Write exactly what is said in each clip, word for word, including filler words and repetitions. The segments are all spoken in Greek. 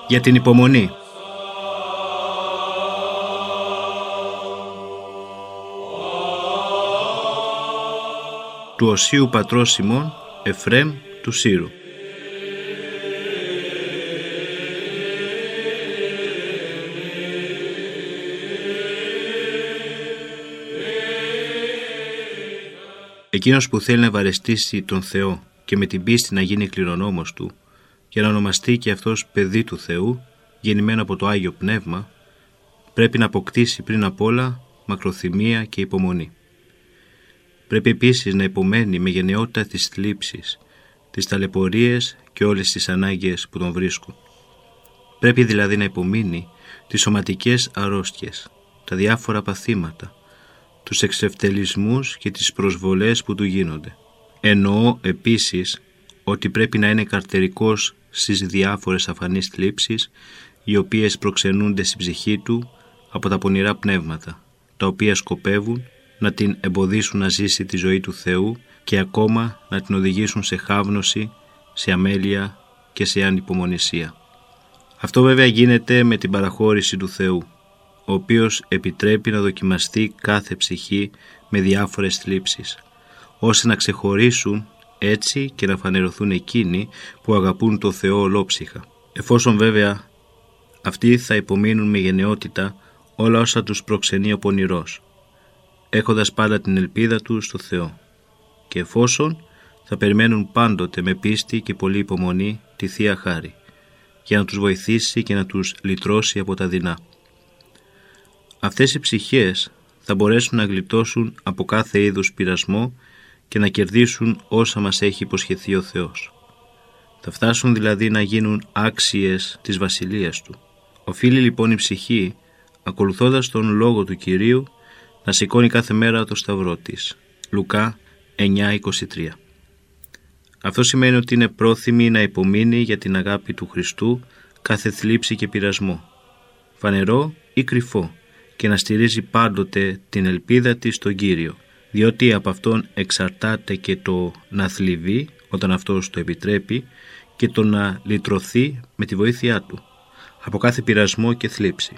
Για την υπομονή. Του Οσίου πατρός Σιμών, Εφραίμ του Σύρου. Εκείνος που θέλει να ευαρεστήσει τον Θεό και με την πίστη να γίνει κληρονόμος του, για να ονομαστεί και αυτός παιδί του Θεού, γεννημένο από το Άγιο Πνεύμα, πρέπει να αποκτήσει πριν απ' όλα μακροθυμία και υπομονή. Πρέπει επίσης να υπομένει με γενναιότητα τις θλίψεις, τις ταλαιπωρίες και όλες τις ανάγκες που τον βρίσκουν. Πρέπει δηλαδή να υπομείνει τις σωματικές αρρώστιες, τα διάφορα παθήματα, τους εξευτελισμούς και τις προσβολές που του γίνονται. Εννοώ επίσης ότι πρέπει να είναι καρτερικός στις διάφορες αφανείς θλίψεις, οι οποίες προξενούνται στην ψυχή του από τα πονηρά πνεύματα, τα οποία σκοπεύουν να την εμποδίσουν να ζήσει τη ζωή του Θεού και ακόμα να την οδηγήσουν σε χάβνωση, σε αμέλεια και σε ανυπομονησία. Αυτό βέβαια γίνεται με την παραχώρηση του Θεού, ο οποίος επιτρέπει να δοκιμαστεί κάθε ψυχή με διάφορες θλίψεις, ώστε να ξεχωρίσουν έτσι και να φανερωθούν εκείνοι που αγαπούν το Θεό ολόψυχα. Εφόσον βέβαια αυτοί θα υπομείνουν με γενναιότητα όλα όσα τους προξενεί ο πονηρός, έχοντας πάντα την ελπίδα τους στο Θεό, και εφόσον θα περιμένουν πάντοτε με πίστη και πολλή υπομονή τη Θεία Χάρη, για να τους βοηθήσει και να τους λυτρώσει από τα δεινά. Αυτές οι ψυχές θα μπορέσουν να γλιτώσουν από κάθε είδους πειρασμό και να κερδίσουν όσα μας έχει υποσχεθεί ο Θεός. Θα φτάσουν δηλαδή να γίνουν άξιες της βασιλείας Του. Οφείλει λοιπόν η ψυχή, ακολουθώντας τον λόγο του Κυρίου, να σηκώνει κάθε μέρα το σταυρό της. Λουκά εννιά είκοσι τρία. Αυτό σημαίνει ότι είναι πρόθυμη να υπομείνει για την αγάπη του Χριστού κάθε θλίψη και πειρασμό, φανερό ή κρυφό, και να στηρίζει πάντοτε την ελπίδα της στον Κύριο, διότι από Αυτόν εξαρτάται και το να θλιβεί όταν Αυτός το επιτρέπει και το να λυτρωθεί με τη βοήθειά Του από κάθε πειρασμό και θλίψη.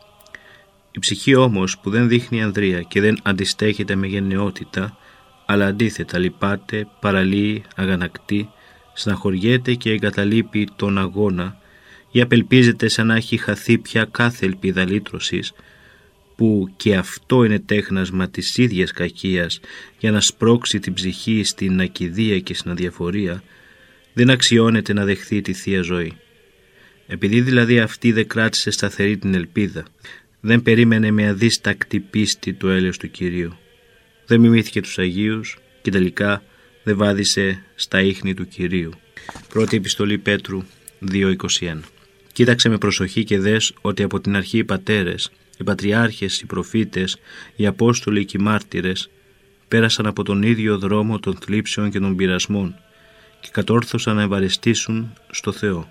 Η ψυχή όμως που δεν δείχνει ανδρεία και δεν αντιστέκεται με γενναιότητα, αλλά αντίθετα λυπάται, παραλύει, αγανακτεί, στεναχωριέται και εγκαταλείπει τον αγώνα ή απελπίζεται σαν να έχει χαθεί πια κάθε ελπίδα λύτρωσης, που και αυτό είναι τέχνασμα της ίδιας κακίας για να σπρώξει την ψυχή στην ακηδία και στην αδιαφορία, δεν αξιώνεται να δεχθεί τη Θεία Ζωή. Επειδή δηλαδή αυτή δεν κράτησε σταθερή την ελπίδα, δεν περίμενε με αδίστακτη πίστη το έλεος του Κυρίου, δεν μιμήθηκε τους Αγίους και τελικά δεν βάδισε στα ίχνη του Κυρίου. Πρώτη επιστολή Πέτρου δύο είκοσι ένα. Κοίταξε με προσοχή και δες ότι από την αρχή οι πατέρες, οι πατριάρχες, οι προφήτες, οι Απόστολοι και οι μάρτυρες πέρασαν από τον ίδιο δρόμο των θλίψεων και των πειρασμών και κατόρθωσαν να ευαρεστήσουν στο Θεό.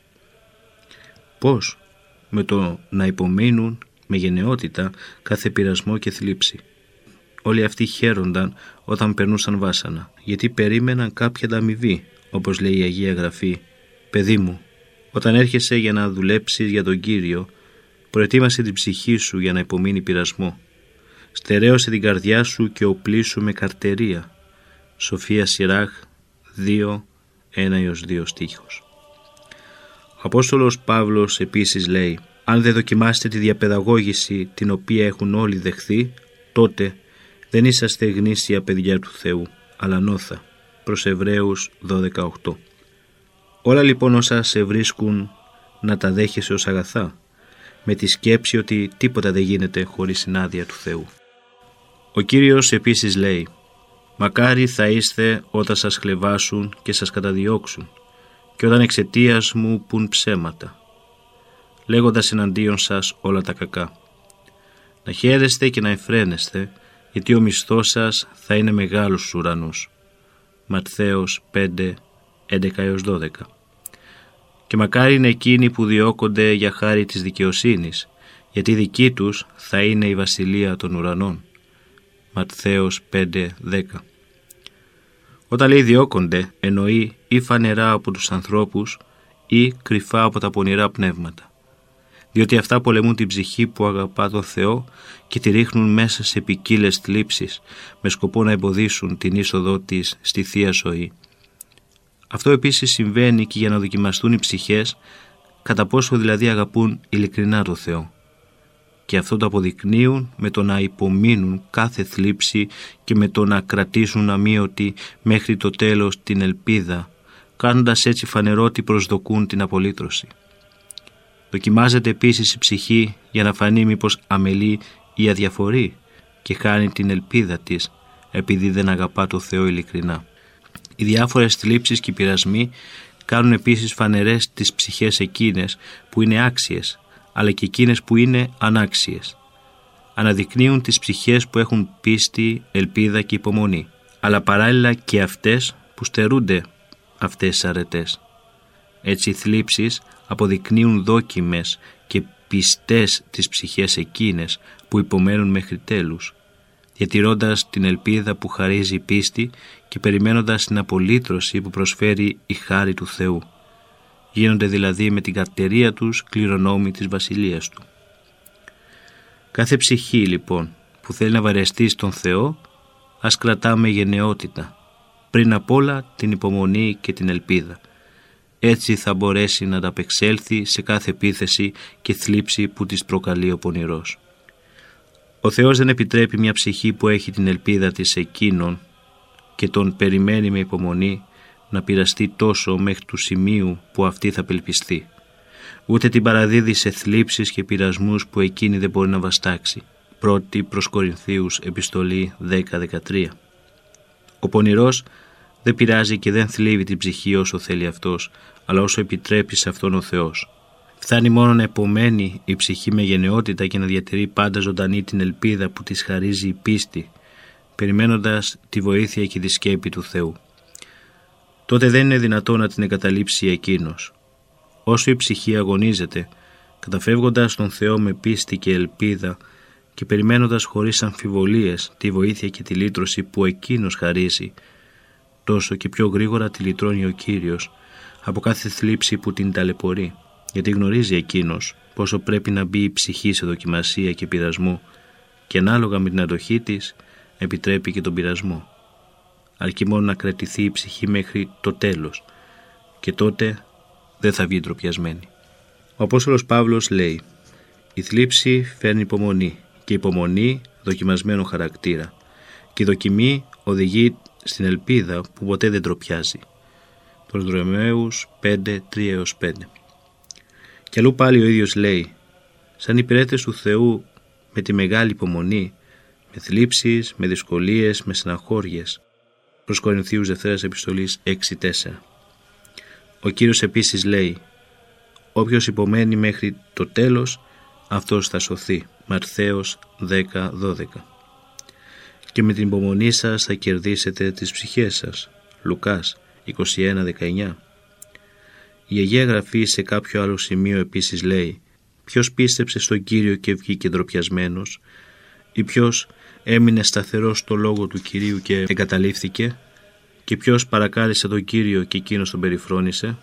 Πώς? Με το να υπομείνουν με γενναιότητα κάθε πειρασμό και θλίψη. Όλοι αυτοί χαίρονταν όταν περνούσαν βάσανα, γιατί περίμεναν κάποια ανταμοιβή, όπως λέει η Αγία Γραφή. «Παιδί μου, όταν έρχεσαι για να δουλέψεις για τον Κύριο, προετοίμασε την ψυχή σου για να υπομείνει πειρασμό. Στερέωσε την καρδιά σου και οπλίσου με καρτερία». Σοφία Σιράχ δύο, ένα έως δύο στίχος. Ο Απόστολος Παύλος επίσης λέει: «Αν δεν δοκιμάσετε τη διαπαιδαγώγηση την οποία έχουν όλοι δεχθεί, τότε δεν είσαστε γνήσια παιδιά του Θεού, αλλά νόθα». Προς Εβραίους δώδεκα οκτώ. Όλα λοιπόν όσα σε βρίσκουν να τα δέχεσαι ως αγαθά, με τη σκέψη ότι τίποτα δεν γίνεται χωρίς συνάδεια του Θεού. Ο Κύριος επίσης λέει: «Μακάρι θα είστε όταν σας χλευάσουν και σας καταδιώξουν και όταν εξαιτίας μου πουν ψέματα, λέγοντας εναντίον σας όλα τα κακά. Να χαίρεστε και να εφραίνεστε, γιατί ο μισθός σας θα είναι μεγάλος στους ουρανούς». Ματθαίος πέντε, έντεκα έως δώδεκα. «Και μακάρι είναι εκείνοι που διώκονται για χάρη της δικαιοσύνης, γιατί δική τους θα είναι η βασιλεία των ουρανών». Ματθαίος πέντε, δέκα. Όταν λέει διώκονται, εννοεί ή φανερά από τους ανθρώπους ή κρυφά από τα πονηρά πνεύματα. Διότι αυτά πολεμούν την ψυχή που αγαπά τον Θεό και τη ρίχνουν μέσα σε ποικίλες θλίψεις με σκοπό να εμποδίσουν την είσοδό της στη Θεία Ζωή. Αυτό επίσης συμβαίνει και για να δοκιμαστούν οι ψυχές κατά πόσο δηλαδή αγαπούν ειλικρινά τον Θεό. Και αυτό το αποδεικνύουν με το να υπομείνουν κάθε θλίψη και με το να κρατήσουν αμύωτη μέχρι το τέλος την ελπίδα, κάνοντας έτσι φανερό ότι προσδοκούν την απολύτρωση. Δοκιμάζεται επίσης η ψυχή για να φανεί μήπως αμελεί ή αδιαφορεί και χάνει την ελπίδα της επειδή δεν αγαπά το Θεό ειλικρινά. Οι διάφορες θλίψεις και οι πειρασμοί κάνουν επίσης φανερές τις ψυχές εκείνες που είναι άξιες, αλλά και εκείνες που είναι ανάξιες. Αναδεικνύουν τις ψυχές που έχουν πίστη, ελπίδα και υπομονή, αλλά παράλληλα και αυτές που στερούνται αυτές τις αρετές. Έτσι οι θλίψεις αποδεικνύουν δόκιμες και πιστές τις ψυχές εκείνες που υπομένουν μέχρι τέλους, διατηρώντας την ελπίδα που χαρίζει η πίστη και περιμένοντας την απολύτρωση που προσφέρει η χάρη του Θεού. Γίνονται δηλαδή με την καρτερία τους κληρονόμοι της Βασιλείας Του. Κάθε ψυχή λοιπόν που θέλει να βαρεστεί στον Θεό, ας κρατά με γενναιότητα, πριν απ' όλα την υπομονή και την ελπίδα. Έτσι θα μπορέσει να ανταπεξέλθει σε κάθε επίθεση και θλίψη που της προκαλεί ο πονηρός. Ο Θεός δεν επιτρέπει μια ψυχή που έχει την ελπίδα της εκείνον και τον περιμένει με υπομονή να πειραστεί τόσο μέχρι του σημείου που αυτή θα απελπιστεί. Ούτε την παραδίδει σε θλίψεις και πειρασμούς που εκείνη δεν μπορεί να βαστάξει. Πρώτη προς Κορινθίους επιστολή δέκα δεκατρία. Ο πονηρός δεν πειράζει και δεν θλίβει την ψυχή όσο θέλει αυτός, αλλά όσο επιτρέπει σε αυτόν ο Θεός. Φτάνει μόνο να επομένει η ψυχή με γενναιότητα και να διατηρεί πάντα ζωντανή την ελπίδα που της χαρίζει η πίστη, περιμένοντας τη βοήθεια και τη σκέπη του Θεού. Τότε δεν είναι δυνατό να την εγκαταλείψει εκείνος. Όσο η ψυχή αγωνίζεται, καταφεύγοντας τον Θεό με πίστη και ελπίδα και περιμένοντας χωρίς αμφιβολίες τη βοήθεια και τη λύτρωση που εκείνος χαρίζει, τόσο και πιο γρήγορα τη λυτρώνει ο Κύριος από κάθε θλίψη που την ταλαιπωρεί, γιατί γνωρίζει εκείνος πόσο πρέπει να μπει η ψυχή σε δοκιμασία και πειρασμό και ανάλογα με την αντοχή της επιτρέπει και τον πειρασμό. Αρκεί μόνο να κρατηθεί η ψυχή μέχρι το τέλος και τότε δεν θα βγει ντροπιασμένη. Ο Απόστολος Παύλος λέει: «Η θλίψη φέρνει υπομονή και η υπομονή δοκιμασμένο χαρακτήρα και η δοκιμή οδηγεί στην ελπίδα που ποτέ δεν ντροπιάζει». Προς Ρωμαίους πέντε τρία πέντε. Και αλλού πάλι ο ίδιος λέει: «Σαν υπηρέτες του Θεού με τη μεγάλη υπομονή, με θλίψεις, με δυσκολίες, με στεναχώριες». Προς Κορινθίους Δευτέρας Επιστολής έξι τέσσερα. Ο Κύριος επίσης λέει: «Όποιος υπομένει μέχρι το τέλος, αυτός θα σωθεί». Ματθαίος δέκα δώδεκα. «Και με την υπομονή σας θα κερδίσετε τις ψυχές σας». Λουκάς είκοσι ένα δεκαεννιά. Η Αγία Γραφή σε κάποιο άλλο σημείο επίσης λέει: «Ποιος πίστεψε στον Κύριο και βγήκε ντροπιασμένος, ή ποιος έμεινε σταθερός στο λόγο του Κυρίου και εγκαταλείφθηκε, και ποιος παρακάλεσε τον Κύριο και εκείνος τον περιφρόνησε».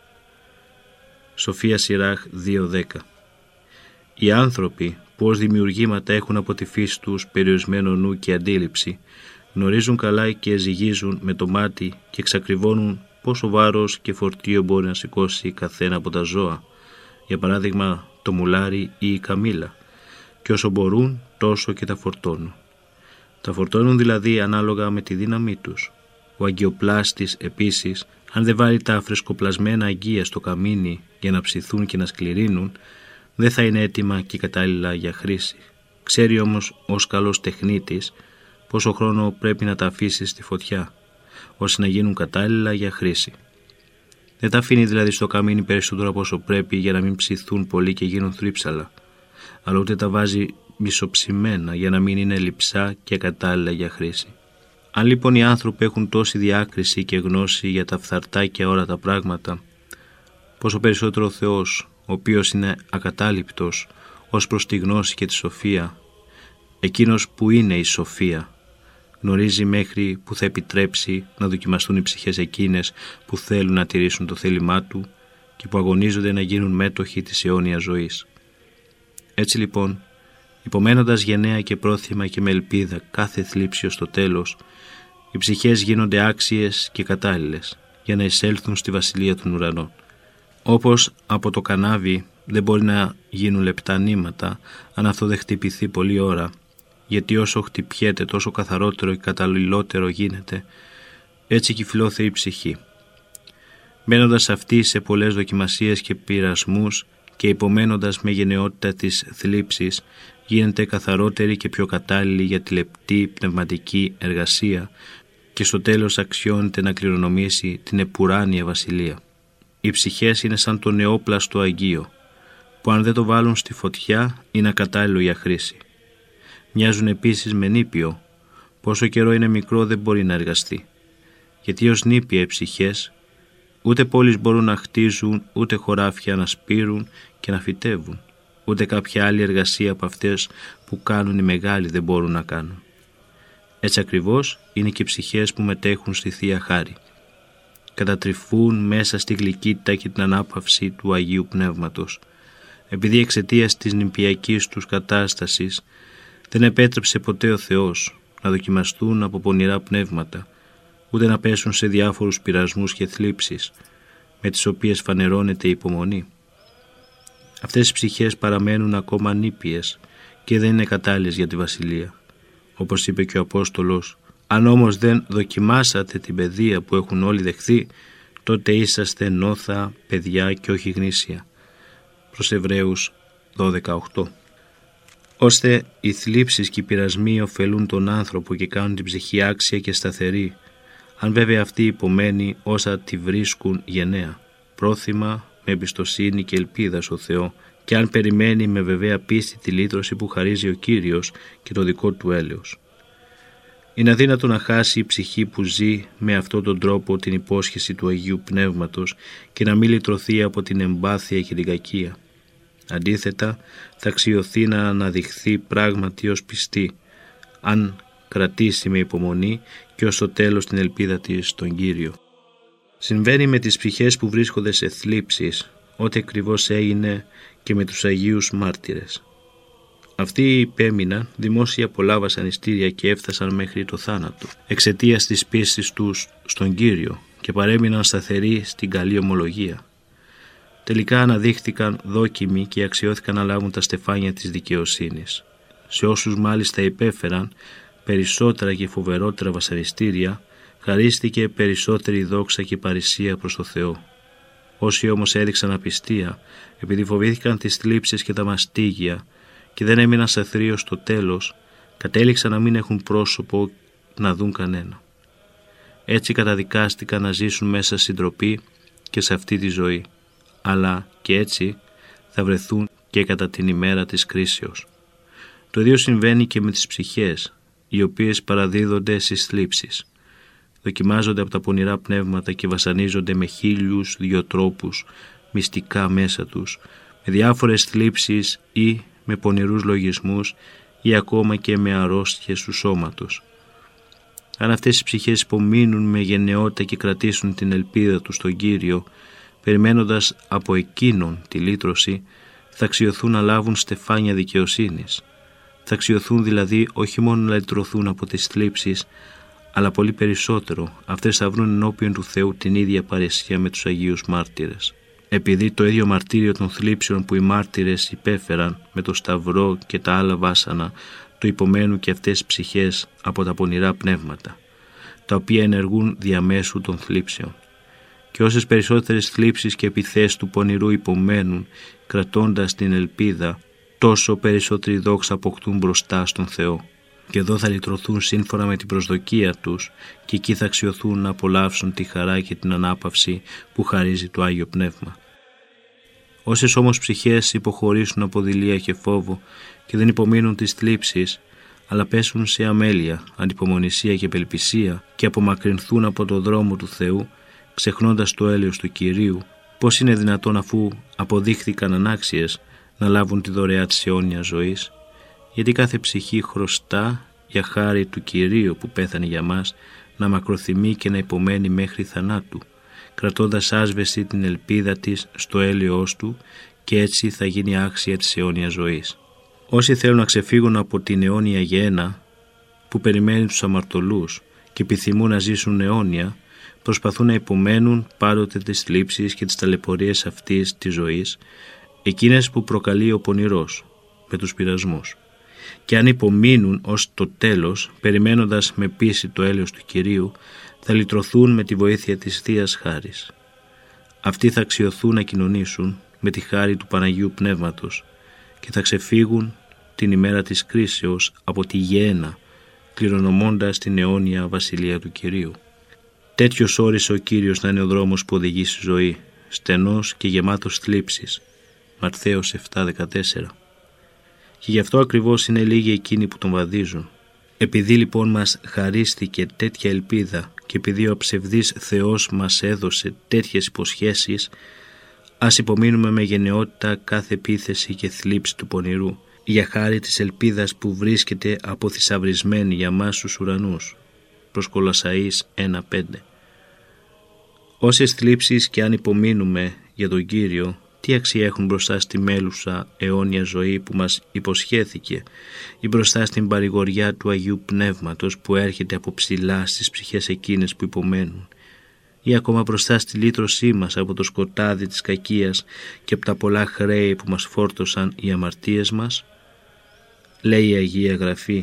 Σοφία Σιράχ δύο δέκα. Οι άνθρωποι που ως δημιουργήματα έχουν από τη φύση τους περιορισμένο νου και αντίληψη, γνωρίζουν καλά και ζυγίζουν με το μάτι και εξακριβώνουν πόσο βάρος και φορτίο μπορεί να σηκώσει καθένα από τα ζώα, για παράδειγμα το μουλάρι ή η καμήλα, και όσο μπορούν τόσο και τα φορτώνουν. Τα φορτώνουν δηλαδή ανάλογα με τη δύναμή τους. Ο αγκιοπλάστης επίσης, αν δεν βάλει τα φρεσκοπλασμένα αγκία στο καμίνι για να ψηθούν και να σκληρύνουν, δεν θα είναι έτοιμα και κατάλληλα για χρήση. Ξέρει όμως ως καλός τεχνίτης πόσο χρόνο πρέπει να τα αφήσει στη φωτιά, ώστε να γίνουν κατάλληλα για χρήση. Δεν τα αφήνει δηλαδή στο καμίνι περισσότερο από όσο πρέπει για να μην ψηθούν πολύ και γίνουν θρύψαλα, αλλά ούτε τα βάζει μισοψημένα για να μην είναι λιψά και κατάλληλα για χρήση. Αν λοιπόν οι άνθρωποι έχουν τόση διάκριση και γνώση για τα φθαρτά και αόρατα πράγματα, πόσο περισσότερο ο Θεός, ο οποίος είναι ακατάληπτος ως προς τη γνώση και τη σοφία, εκείνος που είναι η σοφία, γνωρίζει μέχρι που θα επιτρέψει να δοκιμαστούν οι ψυχές εκείνες που θέλουν να τηρήσουν το θέλημά του και που αγωνίζονται να γίνουν μέτοχοι της αιώνιας ζωής. Έτσι λοιπόν, υπομένοντας γενναία και πρόθυμα και με ελπίδα κάθε θλίψη ως το τέλος, οι ψυχές γίνονται άξιες και κατάλληλες για να εισέλθουν στη βασιλεία των ουρανών. Όπως από το κανάβι δεν μπορεί να γίνουν λεπτά νήματα αν αυτό δεν χτυπηθεί πολλή ώρα, γιατί όσο χτυπιέται τόσο καθαρότερο και καταλληλότερο γίνεται, έτσι και η φιλόθεη ψυχή. Μπαίνοντας αυτή σε πολλές δοκιμασίες και πειρασμούς και υπομένοντας με γενναιότητα τις θλίψεις, γίνεται καθαρότερη και πιο κατάλληλη για τη λεπτή πνευματική εργασία και στο τέλος αξιώνεται να κληρονομήσει την επουράνια βασιλεία. Οι ψυχές είναι σαν το νεόπλαστο αγγείο, που αν δεν το βάλουν στη φωτιά είναι ακατάλληλο για χρήση. Μοιάζουν επίσης με νήπιο, πόσο καιρό είναι μικρό δεν μπορεί να εργαστεί, γιατί ως νήπια οι ψυχές ούτε πόλεις μπορούν να χτίζουν, ούτε χωράφια να σπείρουν και να φυτεύουν, ούτε κάποια άλλη εργασία από αυτές που κάνουν οι μεγάλοι δεν μπορούν να κάνουν. Έτσι ακριβώς είναι και οι ψυχές που μετέχουν στη Θεία Χάρη. Κατατρυφούν μέσα στη γλυκύτητα και την ανάπαυση του Αγίου Πνεύματος, επειδή εξαιτίας της νηπιακής τους κατάστασης δεν επέτρεψε ποτέ ο Θεός να δοκιμαστούν από πονηρά πνεύματα, ούτε να πέσουν σε διάφορους πειρασμούς και θλίψεις, με τις οποίες φανερώνεται η υπομονή. Αυτές οι ψυχές παραμένουν ακόμα νήπιες και δεν είναι κατάλληλες για τη βασιλεία. Όπως είπε και ο Απόστολος, αν όμως δεν δοκιμάσατε την παιδεία που έχουν όλοι δεχθεί, τότε είσαστε νόθα παιδιά και όχι γνήσια. Προς Εβραίους δώδεκα οκτώ. Ώστε οι θλίψεις και οι πειρασμοί ωφελούν τον άνθρωπο και κάνουν την ψυχή άξια και σταθερή, αν βέβαια αυτοί υπομένει όσα τη βρίσκουν γενναία, πρόθυμα, με εμπιστοσύνη και ελπίδα στο Θεό, και αν περιμένει με βεβαία πίστη τη λύτρωση που χαρίζει ο Κύριος και το δικό του έλεος. Είναι αδύνατο να χάσει η ψυχή που ζει με αυτόν τον τρόπο την υπόσχεση του Αγίου Πνεύματος και να μην λυτρωθεί από την εμπάθεια και την κακία. Αντίθετα, θα αξιωθεί να αναδειχθεί πράγματι ως πιστή, αν κρατήσει με υπομονή και ως το τέλος την ελπίδα της στον Κύριο. Συμβαίνει με τις ψυχές που βρίσκονται σε θλίψεις, ό,τι ακριβώς έγινε και με τους Αγίους Μάρτυρες. Αυτοί υπέμειναν δημόσια πολλά βασανιστήρια και έφτασαν μέχρι το θάνατο, εξαιτίας της πίστης τους στον Κύριο, και παρέμειναν σταθεροί στην καλή ομολογία. Τελικά αναδείχθηκαν δόκιμοι και αξιώθηκαν να λάβουν τα στεφάνια της δικαιοσύνης. Σε όσους μάλιστα υπέφεραν περισσότερα και φοβερότερα βασανιστήρια, χαρίστηκε περισσότερη δόξα και παρησία προς το Θεό. Όσοι όμως έδειξαν απιστία, επειδή φοβήθηκαν τις θλίψεις και τα μαστίγια και δεν έμειναν σταθεροί ως το τέλος, κατέληξαν να μην έχουν πρόσωπο να δουν κανένα. Έτσι καταδικάστηκαν να ζήσουν μέσα στην ντροπή και σε αυτή τη ζωή, αλλά και έτσι θα βρεθούν και κατά την ημέρα της κρίσεως. Το ίδιο συμβαίνει και με τις ψυχές, οι οποίες παραδίδονται στις θλίψεις. Δοκιμάζονται από τα πονηρά πνεύματα και βασανίζονται με χίλιους δυο τρόπους μυστικά μέσα τους, με διάφορες θλίψεις ή με πονηρούς λογισμούς ή ακόμα και με αρρώστιες του σώματος. Αν αυτές οι ψυχές υπομείνουν με γενναιότητα και κρατήσουν την ελπίδα τους στον Κύριο, περιμένοντας από εκείνον τη λύτρωση, θα αξιωθούν να λάβουν στεφάνια δικαιοσύνης. Θα αξιωθούν δηλαδή όχι μόνο να λυτρωθούν από τις θλίψεις, αλλά πολύ περισσότερο αυτές θα βρουν ενώπιον του Θεού την ίδια παρεσία με τους Αγίους Μάρτυρες. Επειδή το ίδιο μαρτύριο των θλίψεων που οι μάρτυρες υπέφεραν με το σταυρό και τα άλλα βάσανα, το υπομένουν και αυτές ψυχές από τα πονηρά πνεύματα, τα οποία ενεργούν διαμέσου των θλίψεων. Και όσες περισσότερες θλίψεις και επιθέσεις του πονηρού υπομένουν, κρατώντας την ελπίδα, τόσο περισσότερη δόξα αποκτούν μπροστά στον Θεό. Και εδώ θα λυτρωθούν σύμφωνα με την προσδοκία τους και εκεί θα αξιωθούν να απολαύσουν τη χαρά και την ανάπαυση που χαρίζει το Άγιο Πνεύμα. Όσες όμως ψυχές υποχωρήσουν από δειλία και φόβο και δεν υπομείνουν τις θλίψεις, αλλά πέσουν σε αμέλεια, ανυπομονησία και απελπισία και απομακρυνθούν από το δρόμο του Θεού, ξεχνώντας το έλεος του Κυρίου, πώς είναι δυνατόν, αφού αποδείχθηκαν ανάξιες, να λάβουν τη δωρεά της αιώνιας ζωής? Γιατί κάθε ψυχή χρωστά για χάρη του Κυρίου που πέθανε για μας να μακροθυμεί και να υπομένει μέχρι θανάτου, κρατώντας άσβεστη την ελπίδα της στο έλεος του, και έτσι θα γίνει άξια της αιώνιας ζωής. Όσοι θέλουν να ξεφύγουν από την αιώνια γέννα που περιμένει τους αμαρτωλούς και επιθυμούν να ζήσουν αιώνια, προσπαθούν να υπομένουν πάντοτε τις θλίψεις και τις ταλαιπωρίες αυτής της ζωής, εκείνες που προκαλεί ο πονηρός με τους πειρασμούς. Και αν υπομείνουν ως το τέλος, περιμένοντας με πίστη το έλεος του Κυρίου, θα λυτρωθούν με τη βοήθεια της Θείας Χάρης. Αυτοί θα αξιωθούν να κοινωνήσουν με τη χάρη του Παναγίου Πνεύματος και θα ξεφύγουν την ημέρα της κρίσεως από τη γεέννα, κληρονομώντας την αιώνια βασιλεία του Κυρίου. Τέτοιος όρισε ο Κύριος να είναι ο δρόμος που οδηγεί στη ζωή, στενός και γεμάτος θλίψεις. Ματθαίος επτά δεκατέσσερα. Και γι' αυτό ακριβώς είναι λίγοι εκείνοι που τον βαδίζουν. Επειδή λοιπόν μας χαρίστηκε τέτοια ελπίδα και επειδή ο ψευδής Θεός μας έδωσε τέτοιες υποσχέσεις, ας υπομείνουμε με γενναιότητα κάθε επίθεση και θλίψη του πονηρού, για χάρη της ελπίδας που βρίσκεται αποθυσαυρισμένη για μας στους ουρανούς. Προς Κολοσσαείς ένα πέντε. Όσες θλίψεις και αν υπομείνουμε για τον Κύριο, τι αξία έχουν μπροστά στη μέλουσα αιώνια ζωή που μας υποσχέθηκε ή μπροστά στην παρηγοριά του Αγίου Πνεύματος που έρχεται από ψηλά στις ψυχές εκείνες που υπομένουν, ή ακόμα μπροστά στη λύτρωσή μας από το σκοτάδι της κακίας και από τα πολλά χρέη που μας φόρτωσαν οι αμαρτίες μας. Λέει η Αγία Γραφή: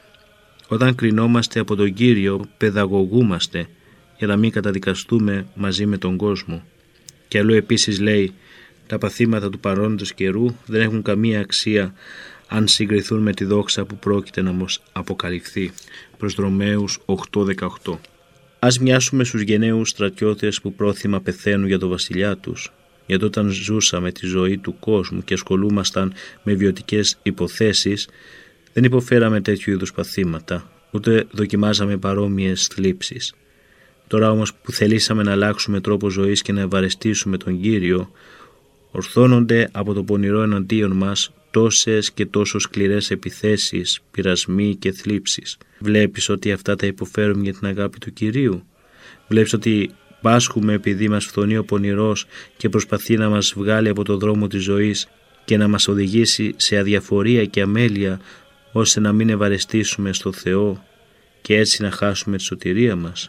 όταν κρινόμαστε από τον Κύριο, παιδαγωγούμαστε για να μην καταδικαστούμε μαζί με τον κόσμο. Και αλλού επίσης λέει: τα παθήματα του παρόντος καιρού δεν έχουν καμία αξία αν συγκριθούν με τη δόξα που πρόκειται να μας αποκαλυφθεί. Προς Ρωμαίους οκτώ δεκαοκτώ. Ας μοιάσουμε στους γενναίους στρατιώτες που πρόθυμα πεθαίνουν για το βασιλιά τους, γιατί όταν ζούσαμε τη ζωή του κόσμου και ασχολούμασταν με βιωτικές υποθέσεις, δεν υποφέραμε τέτοιου είδους παθήματα, ούτε δοκιμάζαμε παρόμοιες θλίψεις. Τώρα όμως που θελήσαμε να αλλάξουμε τρόπο ζωής και να ευαρεστήσουμε τον Κύριο, ορθώνονται από το πονηρό εναντίον μας τόσες και τόσο σκληρές επιθέσεις, πειρασμοί και θλίψεις. Βλέπεις ότι αυτά τα υποφέρουμε για την αγάπη του Κυρίου? Βλέπεις ότι πάσχουμε επειδή μας φθονεί ο πονηρός και προσπαθεί να μας βγάλει από το δρόμο της ζωής και να μας οδηγήσει σε αδιαφορία και αμέλεια, ώστε να μην ευαρεστήσουμε στο Θεό και έτσι να χάσουμε τη σωτηρία μας?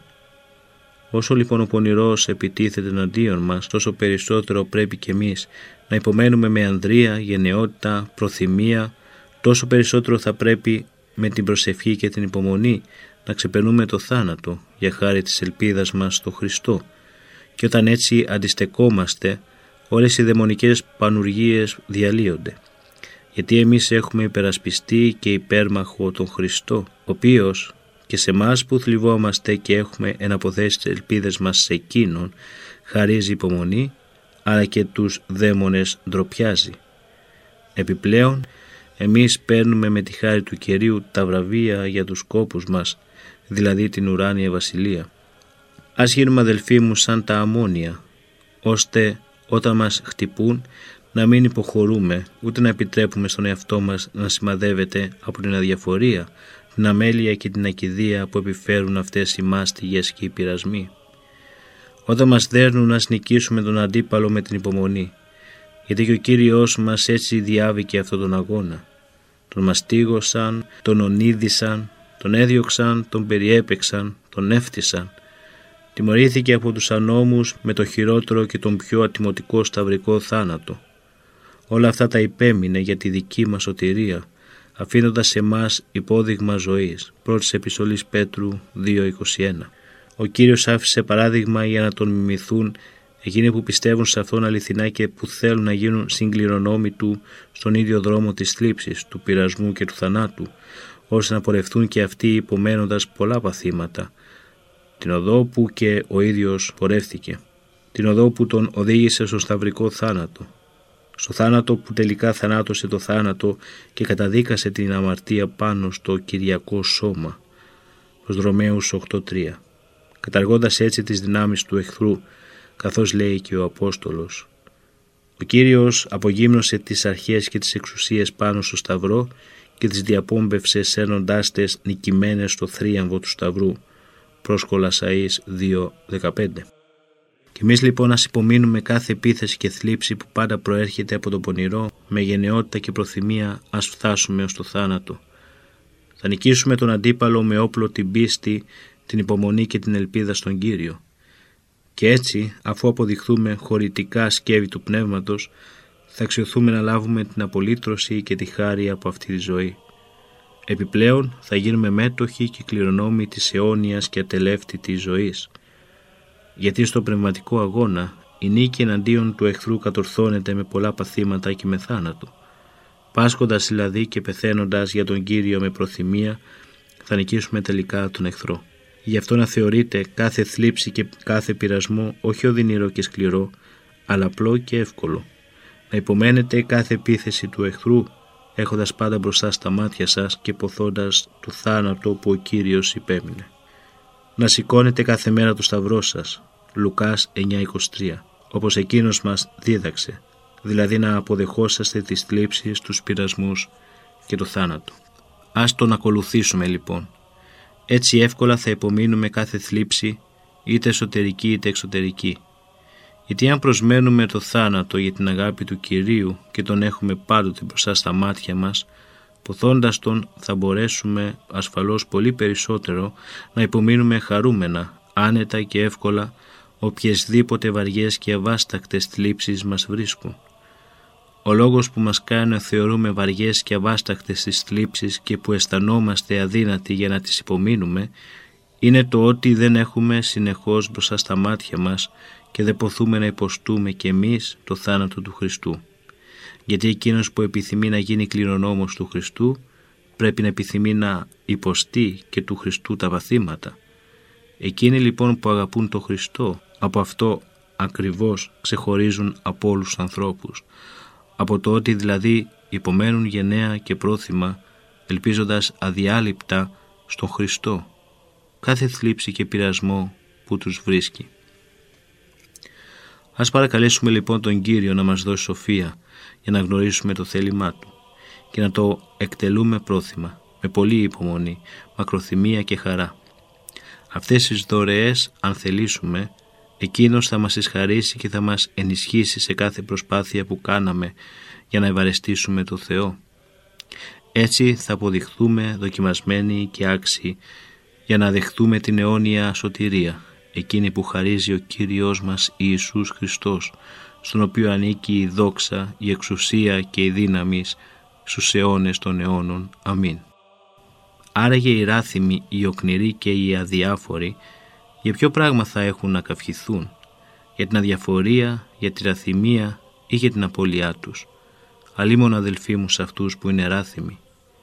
Όσο λοιπόν ο πονηρός επιτίθεται εναντίον μας, τόσο περισσότερο πρέπει και εμείς να υπομένουμε με ανδρεία, γενναιότητα, προθυμία, τόσο περισσότερο θα πρέπει με την προσευχή και την υπομονή να ξεπερνούμε το θάνατο για χάρη της ελπίδας μας στο Χριστό. Και όταν έτσι αντιστεκόμαστε, όλες οι δαιμονικές πανουργίες διαλύονται. Γιατί εμείς έχουμε υπερασπιστεί και υπέρμαχο τον Χριστό, ο οποίος και σε εμάς που θλιβόμαστε και έχουμε εναποθέσει τις ελπίδες μας σε Εκείνον, χαρίζει υπομονή, αλλά και τους δαίμονες ντροπιάζει. Επιπλέον, εμείς παίρνουμε με τη χάρη του Κυρίου τα βραβεία για τους σκόπους μας, δηλαδή την ουράνια βασιλεία. Ας γίνουμε, αδελφοί μου, σαν τα αμμόνια, ώστε όταν μας χτυπούν να μην υποχωρούμε, ούτε να επιτρέπουμε στον εαυτό μας να σημαδεύεται από την αδιαφορία, την αμέλεια και την ακηδεία που επιφέρουν αυτές οι μάστιγες και οι πειρασμοί. Όταν μας δέρνουν, να νικήσουμε τον αντίπαλο με την υπομονή, γιατί και ο Κύριος μας έτσι διάβηκε αυτόν τον αγώνα. Τον μαστίγωσαν, τον ονείδησαν, τον έδιωξαν, τον περιέπαιξαν, τον έφτισαν. Τιμωρήθηκε από τους ανώμους με το χειρότερο και τον πιο ατιμωτικό σταυρικό θάνατο. Όλα αυτά τα υπέμεινε για τη δική μας σωτηρία, αφήνοντας σε εμάς υπόδειγμα ζωής. Πρώτης επιστολής Πέτρου δύο είκοσι ένα. Ο Κύριος άφησε παράδειγμα για να τον μιμηθούν εκείνοι που πιστεύουν σε Αυτόν αληθινά και που θέλουν να γίνουν συγκληρονόμοι Του στον ίδιο δρόμο της θλίψης, του πειρασμού και του θανάτου, ώστε να πορευτούν και αυτοί υπομένοντας πολλά παθήματα. Την οδό που και ο ίδιος πορεύτηκε. Την οδό που τον οδήγησε στο σταυρικό θάνατο. Στο θάνατο που τελικά θανάτωσε το θάνατο και καταδίκασε την αμαρτία πάνω στο κυριακό σώμα. Προς Ρωμαίους οκτώ τρία. Καταργώντας έτσι τις δυνάμεις του εχθρού, καθώς λέει και ο Απόστολος. Ο Κύριος απογύμνωσε τις αρχές και τις εξουσίες πάνω στο σταυρό και τις διαπόμπευσε σέρνοντάς τες νικημένες στο θρίαμβο του σταυρού. Προς Κολοσσαείς δύο δεκαπέντε. Κι εμείς λοιπόν ας υπομείνουμε κάθε επίθεση και θλίψη που πάντα προέρχεται από το πονηρό, με γενναιότητα και προθυμία ας φτάσουμε ως το θάνατο. Θα νικήσουμε τον αντίπαλο με όπλο την πίστη, την υπομονή και την ελπίδα στον Κύριο. Και έτσι, αφού αποδειχθούμε χωρητικά σκεύη του Πνεύματος, θα αξιωθούμε να λάβουμε την απολύτρωση και τη χάρη από αυτή τη ζωή. Επιπλέον θα γίνουμε μέτοχοι και κληρονόμοι της αιώνιας και ατελεύτητης ζωής. Γιατί στο πνευματικό αγώνα η νίκη εναντίον του εχθρού κατορθώνεται με πολλά παθήματα και με θάνατο. Πάσχοντας δηλαδή και πεθαίνοντας για τον Κύριο με προθυμία, θα νικήσουμε τελικά τον εχθρό. Γι' αυτό να θεωρείτε κάθε θλίψη και κάθε πειρασμό όχι οδυνηρό και σκληρό, αλλά απλό και εύκολο. Να υπομένετε κάθε επίθεση του εχθρού, έχοντας πάντα μπροστά στα μάτια σας και ποθώντας το θάνατο που ο Κύριος υπέμεινε. Να σηκώνετε κάθε μέρα το σταυρό σας, Λουκάς εννιά είκοσι τρία, όπως εκείνος μας δίδαξε, δηλαδή να αποδεχόσαστε τις θλίψεις, τους πειρασμούς και το θάνατο. Ας τον ακολουθήσουμε λοιπόν. Έτσι εύκολα θα υπομείνουμε κάθε θλίψη, είτε εσωτερική είτε εξωτερική. Γιατί αν προσμένουμε το θάνατο για την αγάπη του Κυρίου και τον έχουμε πάντοτε μπροστά στα μάτια μας, ποθώντας τον θα μπορέσουμε ασφαλώς πολύ περισσότερο να υπομείνουμε χαρούμενα, άνετα και εύκολα οποιασδήποτε βαριές και αβάστακτες θλίψεις μας βρίσκουν. Ο λόγος που μας κάνει να θεωρούμε βαριές και αβάστακτες τις θλίψεις και που αισθανόμαστε αδύνατοι για να τις υπομείνουμε είναι το ότι δεν έχουμε συνεχώς μπροστά στα μάτια μας και δεν ποθούμε να υποστούμε κι εμείς το θάνατο του Χριστού. Γιατί εκείνος που επιθυμεί να γίνει κληρονόμος του Χριστού πρέπει να επιθυμεί να υποστεί και του Χριστού τα παθήματα. Εκείνοι λοιπόν που αγαπούν τον Χριστό από αυτό ακριβώς ξεχωρίζουν από όλους τους ανθρώπους. Από το ότι δηλαδή υπομένουν γενναία και πρόθυμα ελπίζοντας αδιάλειπτα στον Χριστό κάθε θλίψη και πειρασμό που τους βρίσκει. Ας παρακαλέσουμε λοιπόν τον Κύριο να μας δώσει σοφία για να γνωρίσουμε το θέλημά Του και να το εκτελούμε πρόθυμα, με πολλή υπομονή, μακροθυμία και χαρά. Αυτές τις δωρεές, αν θελήσουμε, Εκείνος θα μας τις χαρίσει και θα μας ενισχύσει σε κάθε προσπάθεια που κάναμε για να ευαρεστήσουμε το Θεό. Έτσι θα αποδειχθούμε δοκιμασμένοι και άξιοι για να δεχτούμε την αιώνια σωτηρία, εκείνη που χαρίζει ο Κύριος μας Ιησούς Χριστός, στον οποίο ανήκει η δόξα, η εξουσία και η δύναμη στους αιώνες των αιώνων. Αμήν. Άραγε οι ράθυμοι, οι οκνηροί και οι αδιάφοροι για ποιο πράγμα θα έχουν να καυχηθούν, για την αδιαφορία, για τη ραθυμία ή για την απώλειά τους? Αλίμον αδελφοί μου σε αυτούς που είναι ράθυμοι.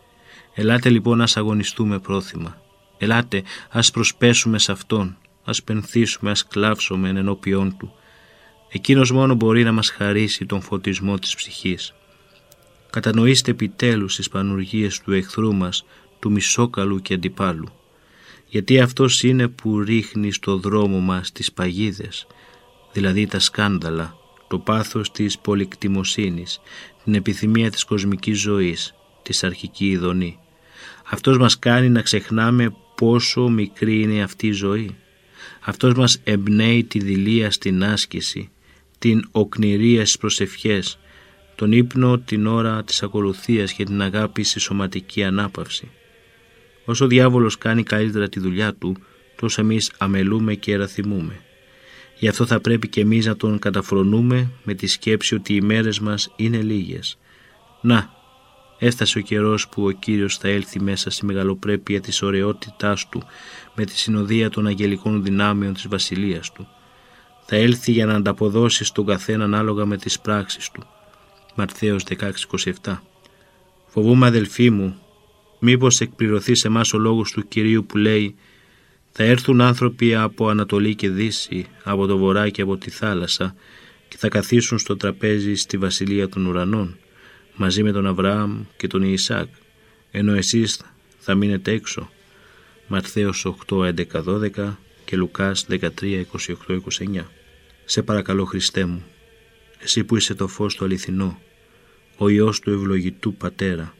Ελάτε λοιπόν ας αγωνιστούμε πρόθυμα. Ελάτε ας προσπέσουμε σε Αυτόν, ας πενθήσουμε, ας κλάψουμε ενώπιόν Του. Εκείνος μόνο μπορεί να μας χαρίσει τον φωτισμό της ψυχής. Κατανοήστε επιτέλους τις πανουργίες του εχθρού μας, του μισόκαλου και αντιπάλου. Γιατί αυτός είναι που ρίχνει στο δρόμο μας τις παγίδες, δηλαδή τα σκάνδαλα, το πάθος της πολυκτιμοσύνης, την επιθυμία της κοσμικής ζωής, της αρχική ειδονή. Αυτός μας κάνει να ξεχνάμε πόσο μικρή είναι αυτή η ζωή. Αυτός μας εμπνέει τη δειλία στην άσκηση, την οκνηρία στις προσευχές, τον ύπνο την ώρα της ακολουθίας και την αγάπη στη σωματική ανάπαυση. Όσο ο διάβολος κάνει καλύτερα τη δουλειά του, τόσο εμείς αμελούμε και εραθυμούμε. Γι' αυτό θα πρέπει και εμείς να τον καταφρονούμε με τη σκέψη ότι οι μέρες μας είναι λίγες. Να, έφτασε ο καιρός που ο Κύριος θα έλθει μέσα στη μεγαλοπρέπεια της ωραιότητάς Του με τη συνοδεία των αγγελικών δυνάμεων της βασιλείας Του. Θα έλθει για να ανταποδώσει στον καθένα ανάλογα με τις πράξεις Του. Ματθαίος δεκαέξι είκοσι επτά. Φοβούμαι, αδελφοί μου, μήπως εκπληρωθεί σε εμάς ο λόγος του Κυρίου που λέει «Θα έρθουν άνθρωποι από Ανατολή και Δύση, από το Βορρά και από τη θάλασσα και θα καθίσουν στο τραπέζι στη βασιλεία των ουρανών, μαζί με τον Αβραάμ και τον Ιησάκ, ενώ εσείς θα μείνετε έξω». Ματθαίος οκτώ έντεκα δώδεκα και Λουκάς δεκατρία είκοσι οκτώ είκοσι εννιά. Σε παρακαλώ, Χριστέ μου, εσύ που είσαι το φως το αληθινό, ο Υιός του ευλογητού Πατέρα,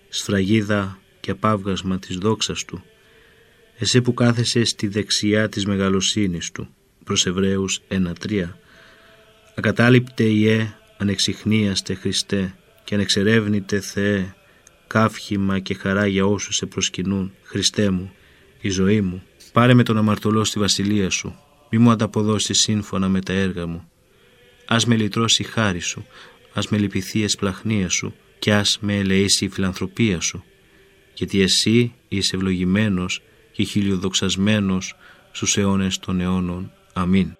σφραγίδα και απάβγασμα της δόξας Του, εσύ που κάθεσαι στη δεξιά της μεγαλοσύνης Του, προς Εβραίους ένα τρία. Ακατάληπτε Ιε, ανεξιχνίαστε Χριστέ, και ανεξερεύνητε Θεέ, καύχημα και χαρά για όσους σε προσκυνούν. Χριστέ μου, η ζωή μου, πάρε με τον αμαρτωλό στη βασιλεία σου, μη μου ανταποδώσει σύμφωνα με τα έργα μου. Ας με λυτρώσει η χάρη σου, ας με λυπηθεί η εσπλαχνία σου και ας με ελεήσει η φιλανθρωπία σου, γιατί εσύ είσαι ευλογημένος και χιλιοδοξασμένος στους αιώνες των αιώνων. Αμήν.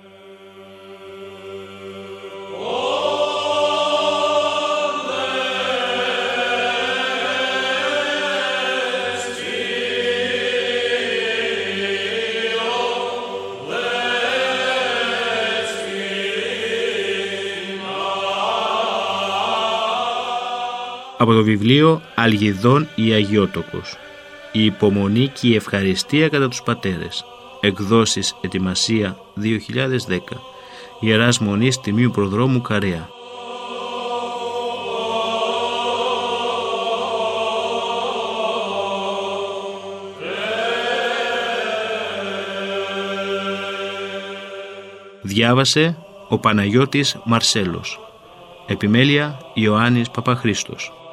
Από το βιβλίο Αλγιδών η Αγιότοκος, η υπομονή και η ευχαριστία κατά τους πατέρες, εκδόσεις Ετοιμασία δύο χιλιάδες δέκα, Ιεράς Μονής Τιμίου Προδρόμου Καρέα. Διάβασε ο Παναγιώτης Μαρσέλος. Επιμέλεια Ιωάννης Παπαχρήστος.